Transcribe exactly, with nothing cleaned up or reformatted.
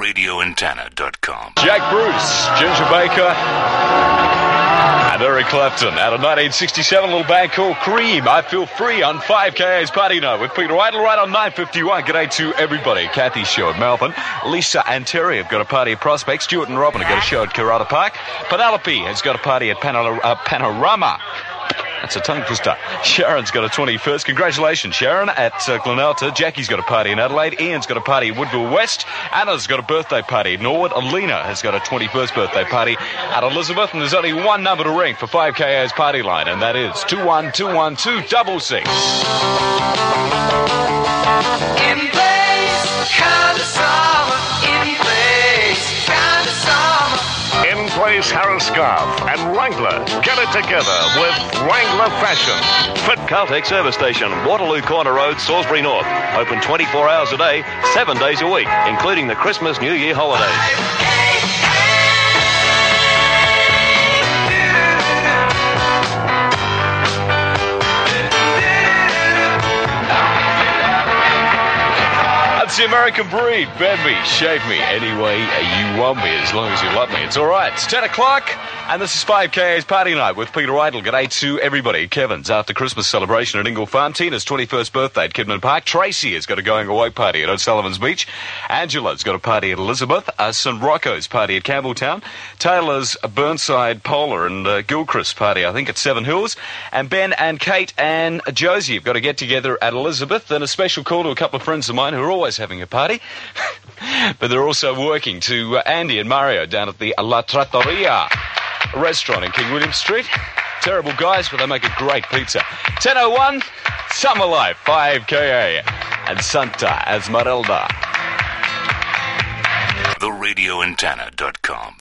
radio antenna dot com. Jack Bruce, Ginger Baker, and Eric Clapton. Out of nineteen sixty-seven, a little band called Cream. I Feel Free on five K A's Party Night with Peter Idle right on nine fifty-one. G'day to everybody. Kathy's show at Melbourne. Lisa and Terry have got a party at Prospect. Stuart and Robin have got a show at Karata Park. Penelope has got a party at Panor- uh, Panorama. That's a tongue twister. Sharon's got a twenty-first. Congratulations, Sharon, at uh, Glenelta. Jackie's got a party in Adelaide. Ian's got a party at Woodville West. Anna's got a birthday party at Norwood. Alina has got a twenty-first birthday party at Elizabeth. And there's only one number to ring for five K A's Party Line, and that is two one two one two six six. In place, kind of summer. In place, kind of summer. In place, Harris Scarf and Wrangler. Get it together with Wrangler Fashion. Fit Caltex Service Station, Waterloo Corner Road, Salisbury North. Open twenty-four hours a day, seven days a week, including the Christmas New Year holidays. It's the American breed. Bend me, shape me, any way you want me, as long as you love me. It's all right. It's ten o'clock, and this is five K A's Party Night with Peter Idle. G'day to everybody. Kevin's after Christmas celebration at Ingle Farm. Tina's twenty-first birthday at Kidman Park. Tracy has got a going-away party at O'Sullivan's Beach. Angela's got a party at Elizabeth. Uh, St Rocco's party at Campbelltown. Taylor's Burnside Polar and uh, Gilchrist party, I think, at Seven Hills. And Ben and Kate and Josie have got to get together at Elizabeth. And a special call to a couple of friends of mine who are always having a party, but they're also working, to uh, Andy and Mario down at the La Trattoria restaurant in King William Street. Terrible guys, but they make a great pizza. ten oh one, Summer Life, five K A, and Santa Esmeralda. the radio antenna dot com.